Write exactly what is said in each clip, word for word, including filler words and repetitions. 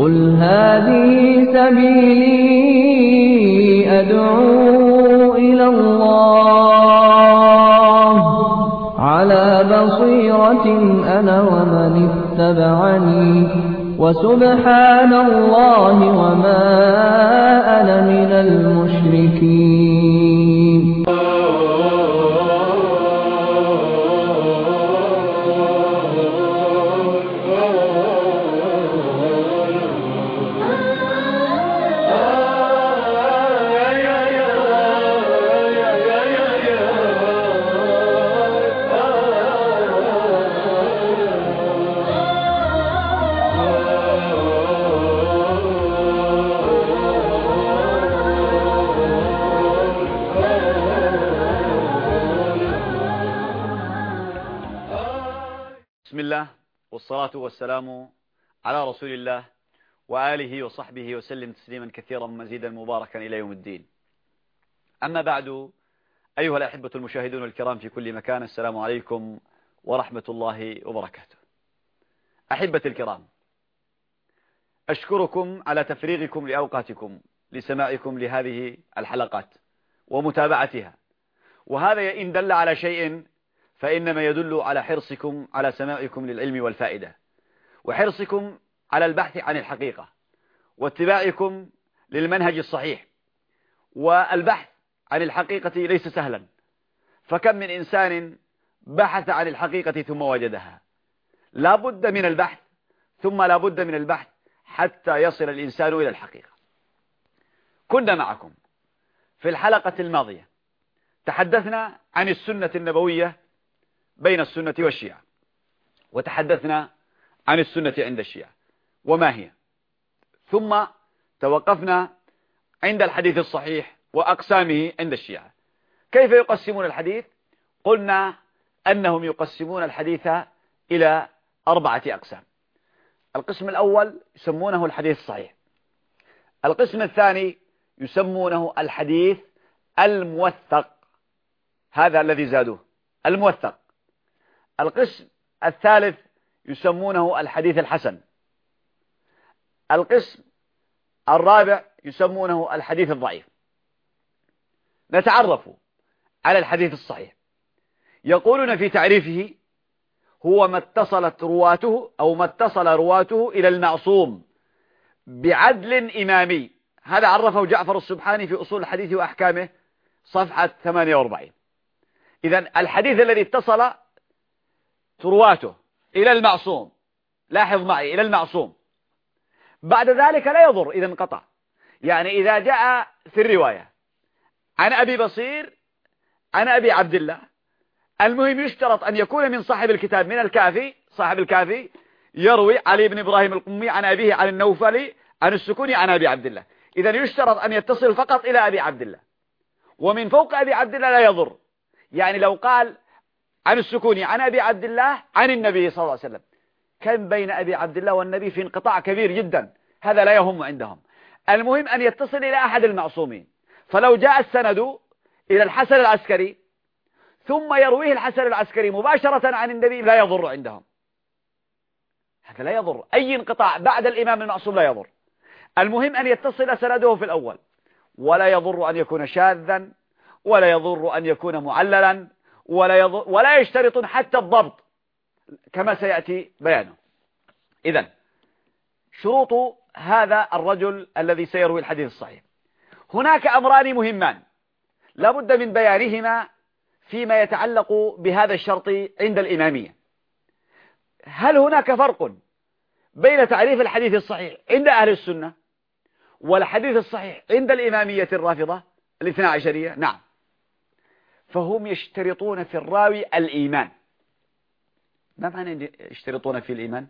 قل هذه سبيلي أدعو إلى الله على بصيرة أنا ومن اتبعني وسبحان الله وما أنا من المشركين. بسم الله والصلاة والسلام على رسول الله وآله وصحبه وسلم تسليما كثيرا مزيدا مباركا إلى يوم الدين. أما بعد، أيها الأحبة المشاهدون الكرام في كل مكان، السلام عليكم ورحمة الله وبركاته. أحبتي الكرام، أشكركم على تفريغكم لأوقاتكم لسماعكم لهذه الحلقات ومتابعتها، وهذا إن دل على شيء فإنما يدل على حرصكم على سماعكم للعلم والفائدة، وحرصكم على البحث عن الحقيقة، واتباعكم للمنهج الصحيح. والبحث عن الحقيقة ليس سهلا، فكم من إنسان بحث عن الحقيقة ثم وجدها. لا بد من البحث ثم لا بد من البحث حتى يصل الإنسان إلى الحقيقة. كنا معكم في الحلقة الماضية تحدثنا عن السنة النبوية بين السنة والشيعة، وتحدثنا عن السنة عند الشيعة وما هي، ثم توقفنا عند الحديث الصحيح وأقسامه عند الشيعة. كيف يقسمون الحديث؟ قلنا أنهم يقسمون الحديث إلى أربعة أقسام. القسم الأول يسمونه الحديث الصحيح، القسم الثاني يسمونه الحديث الموثق، هذا الذي زادوه الموثق. القسم الثالث يسمونه الحديث الحسن. القسم الرابع يسمونه الحديث الضعيف. نتعرف على الحديث الصحيح. يقولون في تعريفه: هو ما اتصلت رواته أو ما اتصل رواته إلى المعصوم بعدل إمامي. هذا عرفه جعفر السبحاني في أصول الحديث وأحكامه صفحة ثمانية وأربعين. إذن الحديث الذي اتصل رواته إلى المعصوم، لاحظ معي، إلى المعصوم، بعد ذلك لا يضر إذا انقطع. يعني إذا جاء في الرواية عن أبي بصير عن أبي عبد الله، المهم يشترط أن يكون من صاحب الكتاب، من الكافي، صاحب الكافي يروي علي بن إبراهيم القمي عن أبيه عن النوفلي عن السكوني عن أبي عبد الله. إذا يشترط أن يتصل فقط إلى أبي عبد الله، ومن فوق أبي عبد الله لا يضر. يعني لو قال عن السكوني عن أبي عبد الله عن النبي صلى الله عليه وسلم، كان بين أبي عبد الله والنبي في انقطاع كبير جدا، هذا لا يهم عندهم. المهم أن يتصل إلى أحد المعصومين. فلو جاء السند إلى الحسن العسكري ثم يرويه الحسن العسكري مباشرة عن النبي لا يضر عندهم، هذا لا يضر. أي انقطاع بعد الإمام المعصوم لا يضر. المهم أن يتصل سنده في الأول، ولا يضر أن يكون شاذا، ولا يضر أن يكون معللا، ولا يضر ولا يشترط حتى الضبط كما سيأتي بيانه. إذن شروط هذا الرجل الذي سيروي الحديث الصحيح. هناك أمران مهمان لا بد من بيانهما فيما يتعلق بهذا الشرط عند الإمامية. هل هناك فرق بين تعريف الحديث الصحيح عند أهل السنة والحديث الصحيح عند الإمامية الرافضة الاثنى عشرية؟ نعم. فهم يشترطون في الراوي الإيمان. ما معنى يشترطون في الإيمان؟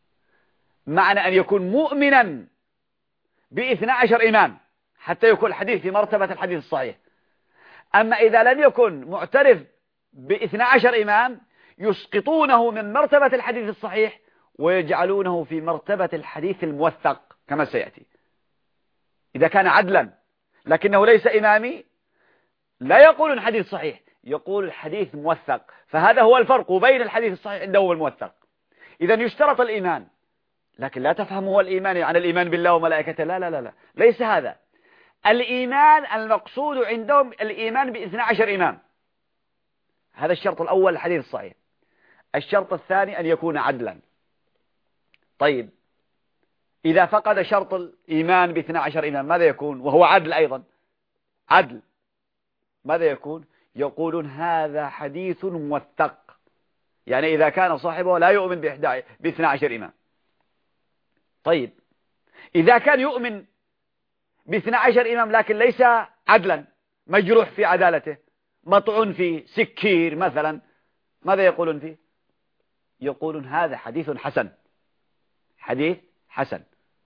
معنى أن يكون مؤمنا باثنى عشر إمام حتى يكون الحديث في مرتبة الحديث الصحيح. أما إذا لم يكن معترف باثنى عشر إمام يسقطونه من مرتبة الحديث الصحيح ويجعلونه في مرتبة الحديث الموثق كما سيأتي. إذا كان عدلا لكنه ليس إمامي لا يقول الحديث صحيح، يقول الحديث موثق. فهذا هو الفرق بين الحديث الصحيح عنده والموثق. إذا يشترط الإيمان لكن لا تفهم هو الإيمان عن الإيمان بالله وملائكته، لا لا لا لا، ليس هذا الإيمان. المقصود عندهم الإيمان باثنى عشر إمام، هذا الشرط الأول الحديث الصحيح. الشرط الثاني أن يكون عدلا. طيب إذا فقد شرط الإيمان باثنى عشر إمام ماذا يكون؟ وهو عدل أيضا، عدل، ماذا يكون؟ يقولون هذا حديث موثق، يعني إذا كان صاحبه لا يؤمن باثنى عشر إمام. طيب إذا كان يؤمن باثنى عشر إمام لكن ليس عدلا، مجروح في عدالته، مطعون فيه، سكير مثلا، ماذا يقولون فيه؟ يقولون هذا حديث حسن، حديث حسن.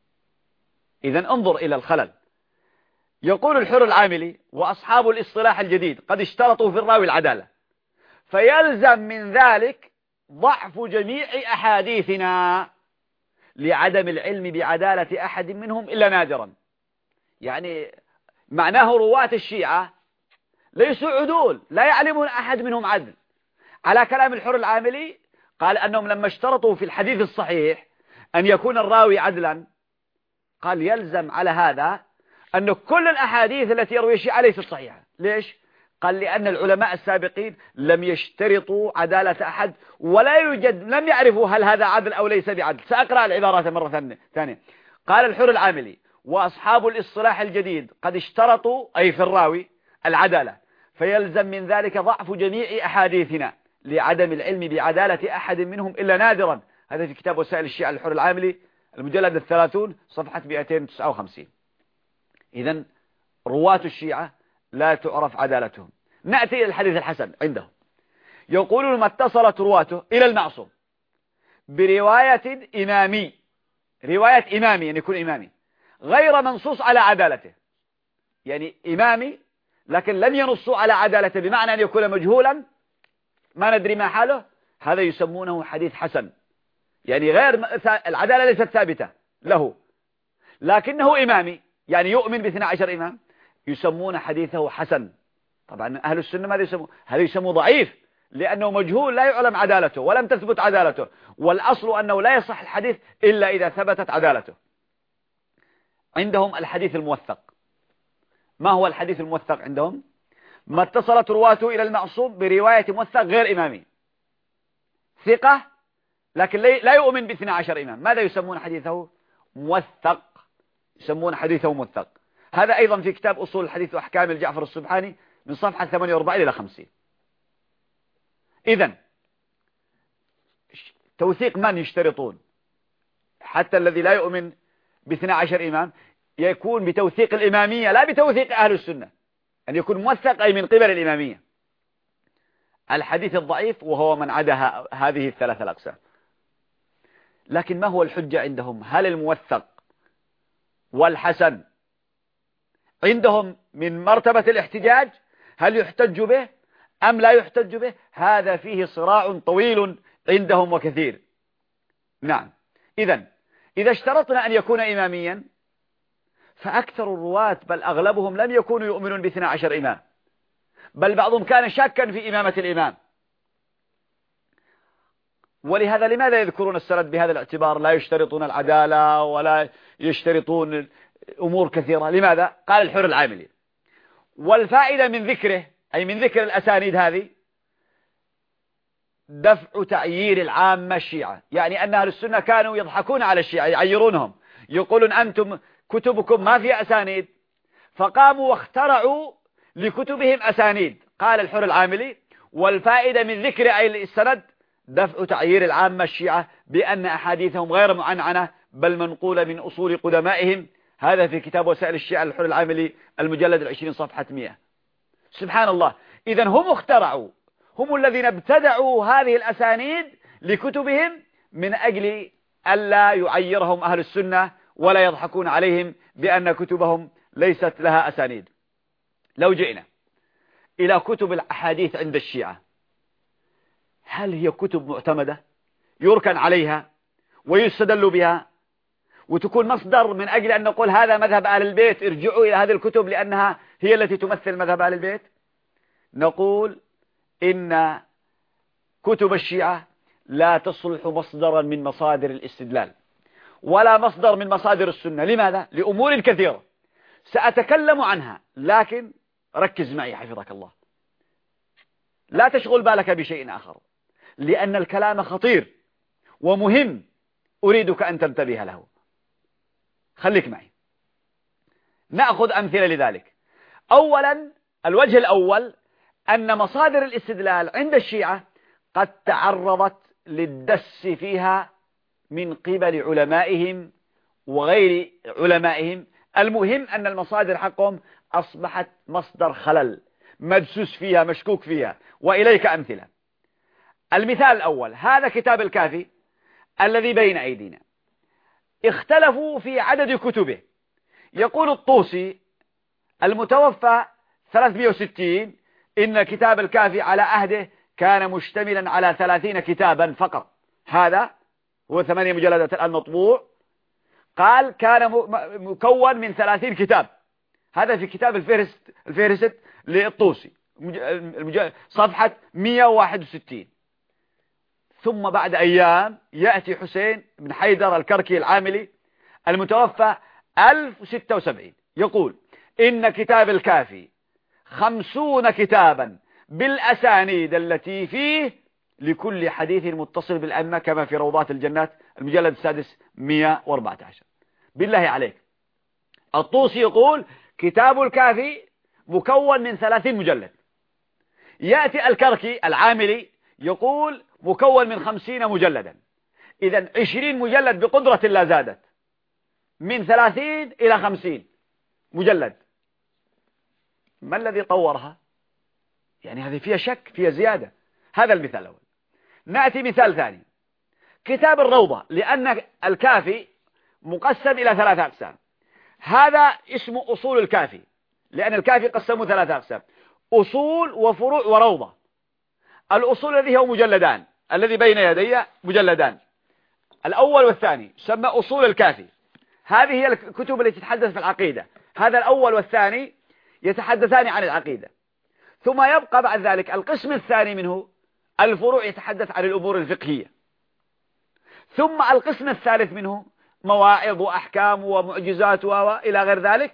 إذن انظر إلى الخلل. يقول الحر العاملي وأصحاب الاصطلاح الجديد قد اشترطوا في الراوي العدالة، فيلزم من ذلك ضعف جميع أحاديثنا لعدم العلم بعدالة أحد منهم إلا نادرا. يعني معناه رواة الشيعة ليسوا عدول، لا يعلمون أحد منهم عدل. على كلام الحر العاملي قال أنهم لما اشترطوا في الحديث الصحيح أن يكون الراوي عدلا، قال يلزم على هذا أن كل الأحاديث التي يروي الشيعة ليست صحيحة. ليش؟ قال لأن العلماء السابقين لم يشترطوا عدالة أحد، ولا يوجد، لم يعرفوا هل هذا عدل أو ليس بعدل. سأقرأ العبارات مرة ثانية. قال الحر العاملي وأصحاب الاصطلاح الجديد قد اشترطوا أي في الراوي العدالة، فيلزم من ذلك ضعف جميع أحاديثنا لعدم العلم بعدالة أحد منهم إلا نادرا. هذا في كتاب وسائل الشيعة الحر العاملي المجلد الثلاثون صفحة مئتين وتسعة وخمسين. إذن رواة الشيعة لا تعرف عدالتهم. نأتي إلى الحديث الحسن عندهم. يقولون ما اتصلت رواته إلى المعصوم برواية إمامي، رواية إمامي يعني يكون إمامي غير منصوص على عدالته، يعني إمامي لكن لم ينصوا على عدالته، بمعنى أن يكون مجهولا ما ندري ما حاله، هذا يسمونه حديث حسن. يعني غير العدالة ليست ثابتة له لكنه إمامي، يعني يؤمن باثنى عشر إمام، يسمون حديثه حسن. طبعا أهل السنة ماذا يسمون؟ هذا يسمى ضعيف لأنه مجهول لا يعلم عدالته ولم تثبت عدالته، والأصل أنه لا يصح الحديث إلا إذا ثبتت عدالته. عندهم الحديث الموثق. ما هو الحديث الموثق عندهم؟ ما اتصلت رواته إلى المعصوم برواية موثق غير إمامي، ثقة لكن لا يؤمن باثنى عشر إمام، ماذا يسمون حديثه؟ موثق، يسمون حديثه موثق. هذا أيضا في كتاب أصول الحديث وأحكام الجعفر السبحاني من صفحة ثمانية وأربعين إلى خمسين. إذن توثيق من يشترطون؟ حتى الذي لا يؤمن باثنى عشر إمام يكون بتوثيق الإمامية لا بتوثيق أهل السنة، أن يكون موثق أي من قبل الإمامية. الحديث الضعيف وهو من عدا هذه الثلاثة الأقسام. لكن ما هو الحجة عندهم؟ هل الموثق والحسن عندهم من مرتبة الاحتجاج؟ هل يحتج به أم لا يحتج به؟ هذا فيه صراع طويل عندهم وكثير. نعم. إذن إذا اشترطنا أن يكون إماميا فأكثر الرواة بل أغلبهم لم يكونوا يؤمنون باثنى عشر إمام، بل بعضهم كان شاكا في إمامة الإمام. ولهذا لماذا يذكرون السند بهذا الاعتبار؟ لا يشترطون العدالة ولا يشترطون أمور كثيرة. لماذا؟ قال الحر العاملي والفائدة من ذكره أي من ذكر الأسانيد هذه دفع تعيير العامة الشيعة، يعني أن أهل السنة كانوا يضحكون على الشيعة يعيرونهم، يقولون أنتم كتبكم ما فيها أسانيد، فقاموا واخترعوا لكتبهم أسانيد. قال الحر العاملي والفائدة من ذكر أي السند دفع تعيير العامة الشيعة بأن أحاديثهم غير معنعنة بل منقولة من أصول قدمائهم. هذا في كتاب وسائل الشيعة الحر العاملي المجلد العشرين صفحة مئة. سبحان الله. إذن هم اخترعوا، هم الذين ابتدعوا هذه الأسانيد لكتبهم من أجل ألا يعيرهم أهل السنة ولا يضحكون عليهم بأن كتبهم ليست لها أسانيد. لو جئنا إلى كتب الأحاديث عند الشيعة، هل هي كتب معتمدة يركن عليها ويستدل بها وتكون مصدر من أجل أن نقول هذا مذهب أهل البيت ارجعوا إلى هذه الكتب لأنها هي التي تمثل مذهب أهل البيت؟ نقول إن كتب الشيعة لا تصلح مصدرا من مصادر الاستدلال، ولا مصدر من مصادر السنة. لماذا؟ لأمور كثيرة سأتكلم عنها، لكن ركز معي حفظك الله، لا تشغل بالك بشيء آخر، لأن الكلام خطير ومهم أريدك أن تنتبه له. خليك معي، نأخذ أمثلة لذلك. أولا، الوجه الأول أن مصادر الاستدلال عند الشيعة قد تعرضت للدس فيها من قبل علمائهم وغير علمائهم. المهم أن المصادر حقهم أصبحت مصدر خلل، مدسوس فيها، مشكوك فيها. وإليك أمثلة. المثال الأول، هذا كتاب الكافي الذي بين أيدينا، اختلفوا في عدد كتبه. يقول الطوسي المتوفى ثلاثمئة وستين إن كتاب الكافي على عهده كان مشتملا على ثلاثين كتابا فقط. هذا هو ثمانية مجلدات الآن مطبوع. قال كان مكون من ثلاثين كتاب. هذا في كتاب الفهرست الفهرست للطوسي صفحة مئة وواحد وستين. ثم بعد أيام يأتي حسين بن حيدر الكركي العاملي المتوفى ألف وستة وسبعين يقول إن كتاب الكافي خمسون كتابا بالأسانيد التي فيه لكل حديث متصل بالأئمة كما في روضات الجنات المجلد السادس مئة وأربعة عشر. بالله عليك، الطوسي يقول كتاب الكافي مكون من ثلاثين مجلد. يأتي الكركي العاملي يقول مكون من خمسين مجلدا. إذن عشرين مجلد بقدرة الله زادت من ثلاثين إلى خمسين مجلد. ما الذي طورها؟ يعني هذه فيها شك، فيها زيادة. هذا المثال الأول. نأتي مثال ثاني، كتاب الروضة، لأن الكافي مقسم إلى ثلاثة أقسام. هذا اسمه أصول الكافي، لأن الكافي قسمه ثلاثة أقسام: أصول وفروع وروضة. الأصول الذي هو مجلدان، الذي بين يدي مجلدان، الأول والثاني، سمى أصول الكافي. هذه هي الكتب التي تتحدث في العقيدة. هذا الأول والثاني يتحدثان عن العقيدة. ثم يبقى بعد ذلك القسم الثاني منه، الفروع، يتحدث عن الأمور الفقهية. ثم القسم الثالث منه مواعظ وأحكام ومعجزات وإلى غير ذلك،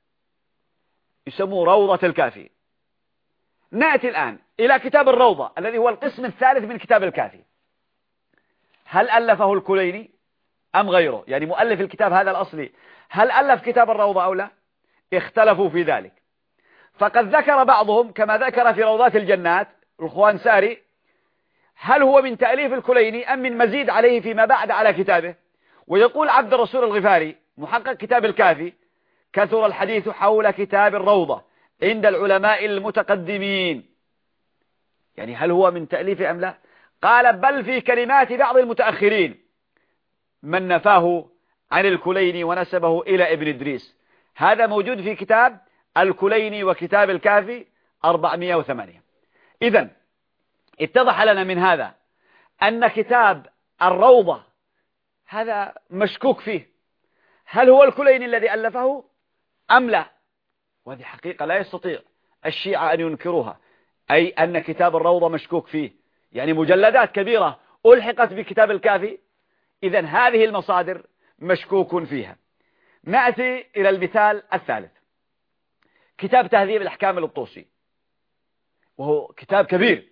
يسموه روضة الكافي. نأتي الآن إلى كتاب الروضة الذي هو القسم الثالث من كتاب الكافي. هل ألفه الكليني أم غيره؟ يعني مؤلف الكتاب هذا الأصلي هل ألف كتاب الروضة أو لا؟ اختلفوا في ذلك. فقد ذكر بعضهم كما ذكر في روضات الجنات الخوانساري هل هو من تأليف الكليني أم من مزيد عليه فيما بعد على كتابه. ويقول عبد الرسول الغفاري محقق كتاب الكافي: كثر الحديث حول كتاب الروضة عند العلماء المتقدمين. يعني هل هو من تأليفه أم لا؟ قال بل في كلمات بعض المتأخرين من نفاه عن الكليني ونسبه إلى ابن إدريس. هذا موجود في كتاب الكليني وكتاب الكافي أربعمئة وثمانية. إذن اتضح لنا من هذا أن كتاب الروضة هذا مشكوك فيه، هل هو الكليني الذي ألفه أم لا؟ وهذه حقيقة لا يستطيع الشيعة أن ينكروها، أي أن كتاب الروضة مشكوك فيه، يعني مجلدات كبيرة ألحقت بكتاب الكافي. إذن هذه المصادر مشكوك فيها. نأتي إلى المثال الثالث، كتاب تهذيب الأحكام للطوسي، وهو كتاب كبير.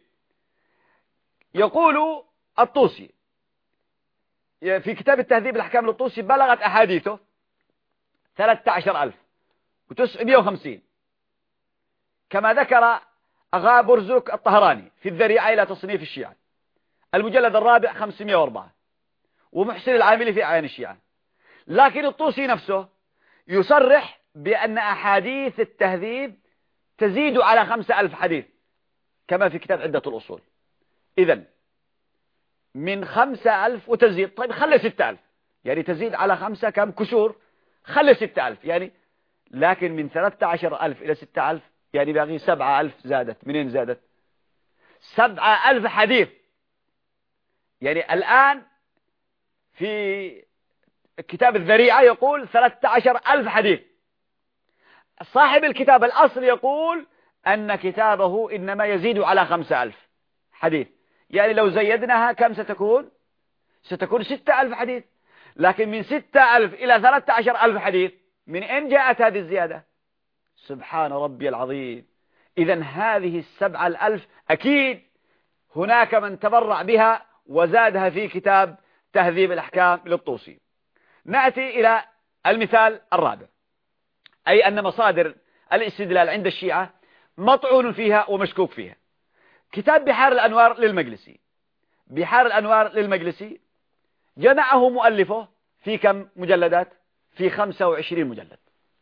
يقول الطوسي في كتاب التهذيب الأحكام للطوسي بلغت أحاديثه ثلاثة عشر ألف وتسعمئة وخمسين، كما ذكر أغا برزك الطهراني في الذريعة إلى تصنيف الشيعة المجلد الرابع خمسمئة وأربعة، ومحسن العاملي في أعيان الشيعة. لكن الطوسي نفسه يصرح بأن أحاديث التهذيب تزيد على خمسة ألف حديث كما في كتاب عدة الأصول. إذن من خمسة ألف وتزيد، طيب خلي ستة ألف، يعني تزيد على خمسة كم كسور، خلي ستة ألف يعني. لكن من ثلاثة عشر ألف إلى ستة ألف يعني باقي سبعة ألف زادت. منين زادت؟ سبعة ألف حديث. يعني الآن في كتاب الذريعة يقول ثلاثة عشر ألف حديث. صاحب الكتاب الأصل يقول أن كتابه إنما يزيد على خمسة ألف حديث. يعني لو زيدناها كم ستكون؟ ستكون ستة ألف حديث. لكن من ستة ألف إلى ثلاثة عشر ألف حديث، من أين جاءت هذه الزيادة؟ سبحان ربي العظيم. إذن هذه السبعة الألف أكيد هناك من تبرع بها وزادها في كتاب تهذيب الأحكام للطوسي. نأتي إلى المثال الرابع، أي أن مصادر الاستدلال عند الشيعة مطعون فيها ومشكوك فيها. كتاب بحار الأنوار للمجلسي. بحار الأنوار للمجلسي جمعه مؤلفه في كم مجلدات؟ في خمسة وعشرين مجلد.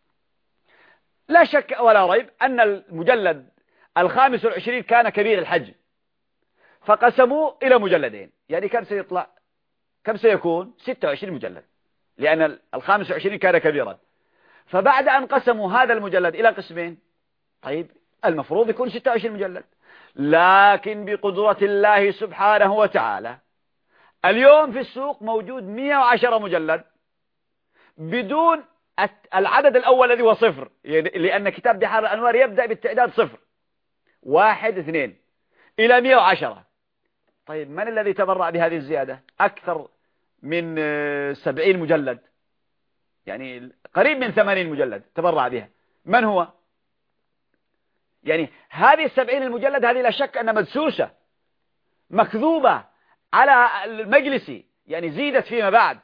لا شك ولا ريب أن المجلد الخامس والعشرين كان كبير الحجم، فقسموه إلى مجلدين، يعني كم سيطلع؟ كم سيكون؟ ستة وعشرين مجلد، لأن الخامس والعشرين كان كبيرا. فبعد أن قسموا هذا المجلد إلى قسمين، طيب المفروض يكون ستة وعشرين مجلد، لكن بقدرة الله سبحانه وتعالى اليوم في السوق موجود مئة وعشرة مجلد بدون العدد الأول الذي هو صفر، لأن كتاب بحار الأنوار يبدأ بالتعداد صفر واحد اثنين إلى مئة وعشرة. طيب من الذي تبرع بهذه الزيادة؟ أكثر من سبعين مجلد، يعني قريب من ثمانين مجلد تبرع بها. من هو؟ يعني هذه السبعين المجلد هذه لا شك أن مدسوسة مكذوبة على المجلسي، يعني زيدت فيما بعد.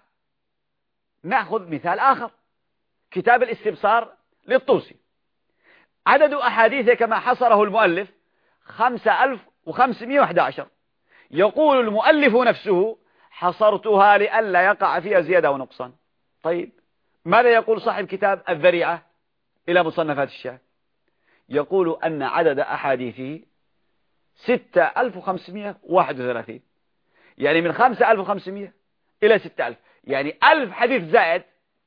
نأخذ مثال آخر، كتاب الاستبصار للطوسي، عدد أحاديثه كما حصره المؤلف خمسة ألف وخمسمئة وأحد عشر. يقول المؤلف نفسه حصرتها لئلا يقع فيها زيادة ونقصان. طيب ماذا يقول صاحب كتاب الذريعة إلى مصنفات الشيعة؟ يقول أن عدد أحاديثه ستة ألف وخمسمئة وواحد وثلاثين، يعني من خمسة ألف وخمسمئة إلى ستة ألف، يعني ألف حديث زائد.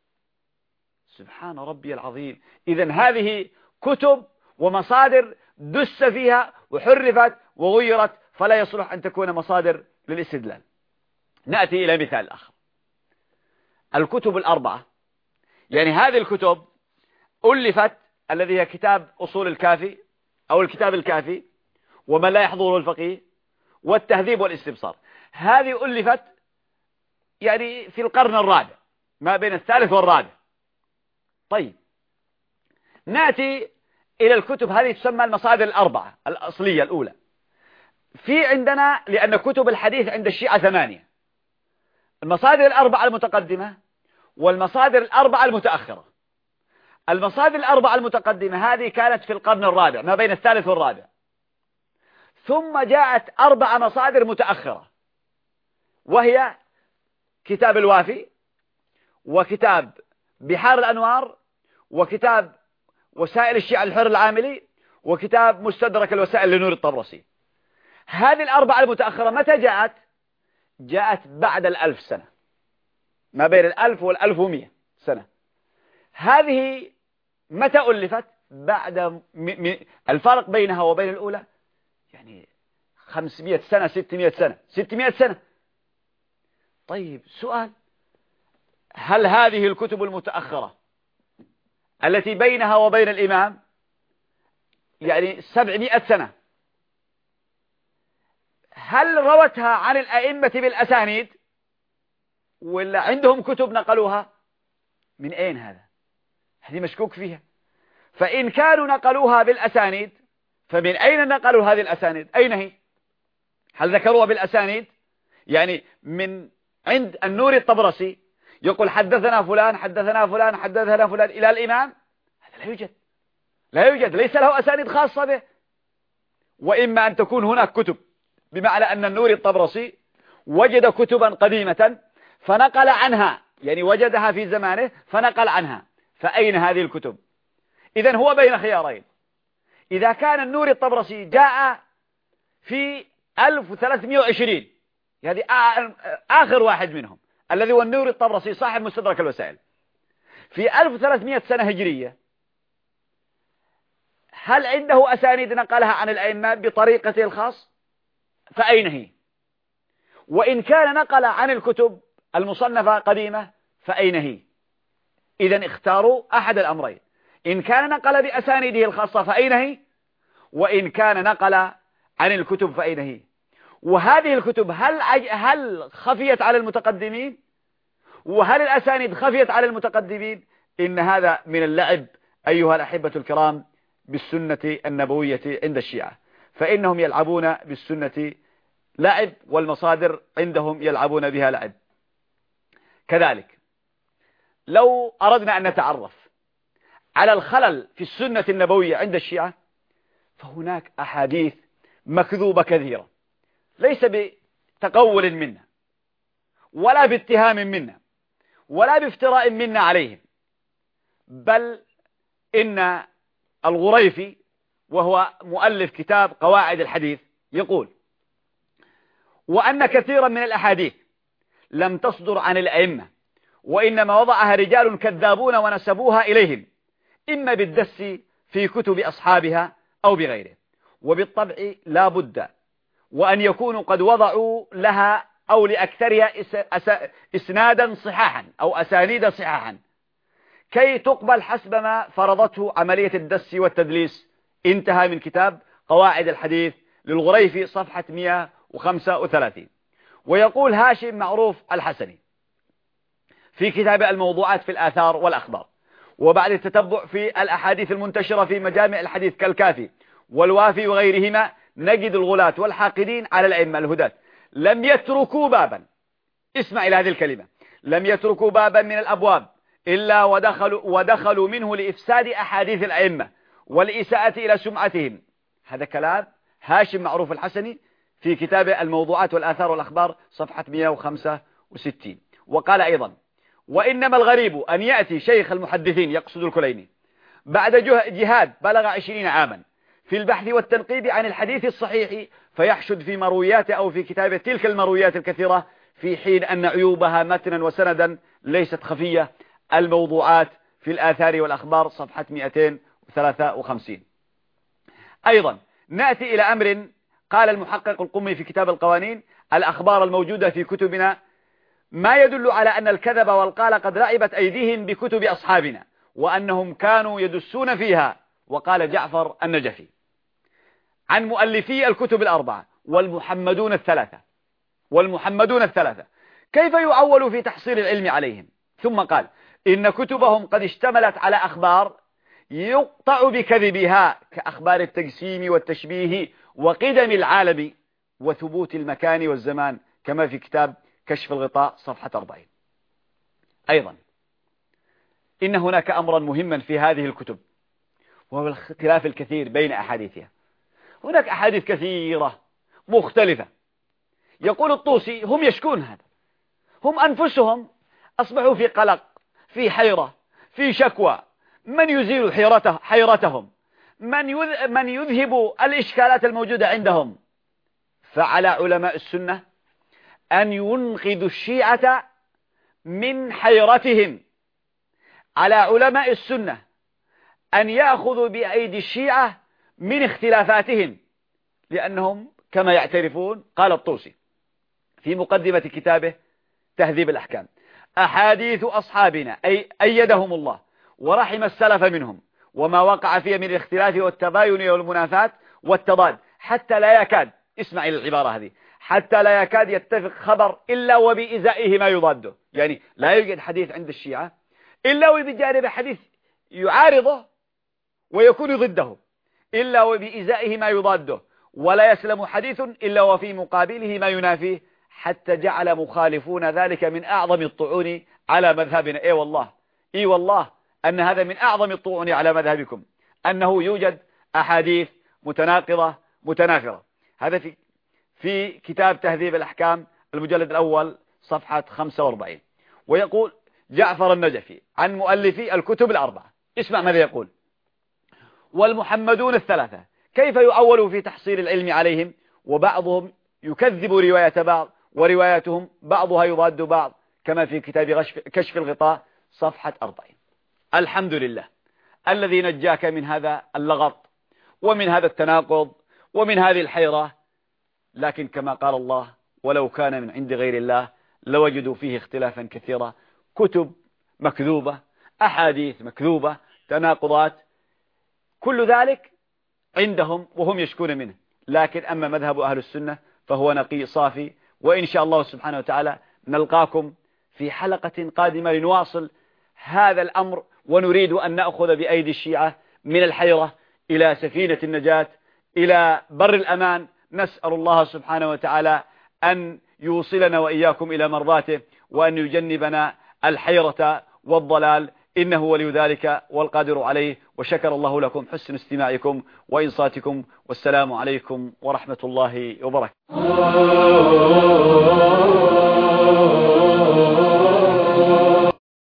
سبحان ربي العظيم. إذن هذه كتب ومصادر دس فيها وحرفت وغيرت، فلا يصلح أن تكون مصادر للاستدلال. نأتي إلى مثال آخر، الكتب الأربعة. يعني هذه الكتب ألفت، الذي هي كتاب أصول الكافي أو الكتاب الكافي ومن لا يحضره الفقيه والتهذيب والاستبصار، هذه ألفت يعني في القرن الرابع، ما بين الثالث والرابع. طيب نأتي إلى الكتب هذه تسمى المصادر الأربعة الأصلية الأولى. في عندنا، لأن كتب الحديث عند الشيعة ثمانية، المصادر الأربعة المتقدمة والمصادر الأربعة المتأخرة. المصادر الأربعة المتقدمة هذه كانت في القرن الرابع، ما بين الثالث والرابع. ثم جاءت أربع مصادر متأخرة، وهي كتاب الوافي، وكتاب بحار الأنوار، وكتاب وسائل الشيعة الحر العاملي، وكتاب مستدرك الوسائل لنور الطبرسي. هذه الأربعة المتأخرة متى جاءت؟ جاءت بعد الألف سنة، ما بين الألف والألف ومئة سنة. هذه متى ألفت؟ بعد م... م... الفرق بينها وبين الأولى يعني خمسمئة سنة، ستمئة سنة، ستمئة سنة. طيب سؤال، هل هذه الكتب المتأخرة التي بينها وبين الإمام يعني سبعمئة سنة، هل روتها عن الأئمة بالأسانيد ولا عندهم كتب نقلوها؟ من أين هذا؟ هذه مشكوك فيها. فإن كانوا نقلوها بالأسانيد فمن أين نقلوا هذه الأسانيد؟ أين هي؟ هل ذكروها بالأسانيد؟ يعني من عند النور الطبرسي يقول حدثنا فلان حدثنا فلان حدثنا فلان إلى الإمام؟ هذا لا يوجد، لا يوجد، ليس له أسانيد خاصة به. وإما أن تكون هناك كتب، بمعنى أن النور الطبرسي وجد كتبا قديمة فنقل عنها، يعني وجدها في زمانه فنقل عنها. فأين هذه الكتب؟ إذن هو بين خيارين. إذا كان النور الطبرسي جاء في ألف وثلاثمئة وعشرين، هذه آخر واحد منهم الذي هو النور الطبرسي صاحب مستدرك الوسائل، في ألف وثلاثمئة سنة هجرية، هل عنده أسانيد نقلها عن الأئمة بطريقته الخاص؟ فأين هي؟ وإن كان نقل عن الكتب المصنفة قديمة فأين هي؟ إذن اختاروا أحد الأمرين، إن كان نقل بأسانيده الخاصة فأين هي؟ وإن كان نقل عن الكتب فأين هي؟ وهذه الكتب هل هل خفيت على المتقدمين وهل الأسانيد خفيت على المتقدمين؟ إن هذا من اللعب أيها الأحبة الكرام بالسنة النبوية عند الشيعة، فإنهم يلعبون بالسنة لعب، والمصادر عندهم يلعبون بها لعب. كذلك لو أردنا أن نتعرف على الخلل في السنة النبوية عند الشيعة، فهناك أحاديث مكذوبة كثيرة، ليس بتقول منا ولا باتهام منا ولا بافتراء منا عليهم، بل إن الغريفي وهو مؤلف كتاب قواعد الحديث يقول: وأن كثيرا من الأحاديث لم تصدر عن الأئمة، وإنما وضعها رجال كذابون ونسبوها إليهم، إما بالدس في كتب أصحابها أو بغيره، وبالطبع لا بد وأن يكونوا قد وضعوا لها أو لأكثرها إسنادا صحاحا أو أسانيد صحاحا كي تقبل حسب ما فرضته عملية الدس والتدليس. انتهى من كتاب قواعد الحديث للغريفي صفحة مئة وخمسة وثلاثين. ويقول هاشم معروف الحسني في كتاب الموضوعات في الآثار والأخبار، وبعد التتبع في الأحاديث المنتشرة في مجامع الحديث كالكافي والوافي وغيرهما، نجد الغلاة والحاقدين على الأئمة الهداة لم يتركوا بابا، اسمع إلى هذه الكلمة، لم يتركوا بابا من الأبواب إلا ودخلوا, ودخلوا منه لإفساد أحاديث الأئمة والإساءة إلى سمعتهم. هذا كلام هاشم معروف الحسني في كتاب الموضوعات والآثار والأخبار صفحة مئة وخمسة وستين. وقال أيضا: وإنما الغريب أن يأتي شيخ المحدثين، يقصد الكليني، بعد جهاد بلغ عشرين عاما في البحث والتنقيب عن الحديث الصحيح، فيحشد في مروياته أو في كتابه تلك المرويات الكثيرة، في حين أن عيوبها متنا وسندا ليست خفية. الموضوعات في الآثار والأخبار صفحة مئتين وثلاثة وخمسين. أيضا نأتي إلى أمر قال المحقق القمي في كتاب القوانين: الأخبار الموجودة في كتبنا ما يدل على أن الكذب والقال قد لعبت أيديهم بكتب أصحابنا، وأنهم كانوا يدسون فيها. وقال جعفر النجفي عن مؤلفي الكتب الأربعة والمحمدون الثلاثة والمحمدون الثلاثة كيف يعول في تحصيل العلم عليهم؟ ثم قال: إن كتبهم قد اشتملت على أخبار يقطع بكذبها، كأخبار التجسيم والتشبيه وقدم العالم وثبوت المكان والزمان، كما في كتاب كشف الغطاء صفحة أربعين. أيضا إن هناك أمرا مهما في هذه الكتب، وهو الاختلاف الكثير بين أحاديثها. هناك أحاديث كثيرة مختلفة. يقول الطوسي: هم يشكون هذا، هم أنفسهم أصبحوا في قلق، في حيرة، في شكوى. من يزيل حيرته حيرتهم؟ من من يذهب الإشكالات الموجودة عندهم؟ فعلى علماء السنة أن ينقذوا الشيعة من حيرتهم، على علماء السنة أن يأخذوا بأيدي الشيعة من اختلافاتهم، لأنهم كما يعترفون. قال الطوسي في مقدمة كتابه تهذيب الأحكام: أحاديث أصحابنا أي أيدهم الله ورحم السلف منهم، وما وقع فيه من الاختلاف والتباين والمنافات والتضاد، حتى لا يكاد، اسمع إلى العبارة هذه، حتى لا يكاد يتفق خبر إلا وبإزائه ما يضاده. يعني لا يوجد حديث عند الشيعة إلا وبجانب حديث يعارضه ويكون ضده، إلا وبإزائه ما يضاده، ولا يسلم حديث إلا وفي مقابله ما ينافيه، حتى جعل مخالفون ذلك من أعظم الطعون على مذهبنا. إيه والله إيه والله أن هذا من أعظم الطعون على مذهبكم، أنه يوجد أحاديث متناقضة متنافرة. هذا في في كتاب تهذيب الأحكام المجلد الأول صفحة خمسة وأربعين. ويقول جعفر النجفي عن مؤلفي الكتب الأربعة، اسمع ماذا يقول: والمحمدون الثلاثة كيف يعولوا في تحصيل العلم عليهم، وبعضهم يكذب رواية بعض، ورواياتهم بعضها يضاد بعض، كما في كتاب كشف الغطاء صفحة أربعين. الحمد لله الذي نجاك من هذا اللغط ومن هذا التناقض ومن هذه الحيرة، لكن كما قال الله: ولو كان من عند غير الله لوجدوا فيه اختلافا كثيرا. كتب مكذوبة، أحاديث مكذوبة، تناقضات، كل ذلك عندهم وهم يشكون منه. لكن أما مذهب أهل السنة فهو نقي صافي. وإن شاء الله سبحانه وتعالى نلقاكم في حلقة قادمة لنواصل هذا الأمر، ونريد أن نأخذ بأيدي الشيعة من الحيرة إلى سفينة النجاة، إلى بر الأمان. نسأل الله سبحانه وتعالى أن يوصلنا وإياكم إلى مرضاته، وأن يجنبنا الحيرة والضلال، إنه ولي ذلك والقادر عليه. وشكر الله لكم حسن استماعكم وإنصاتكم، والسلام عليكم ورحمة الله وبركاته.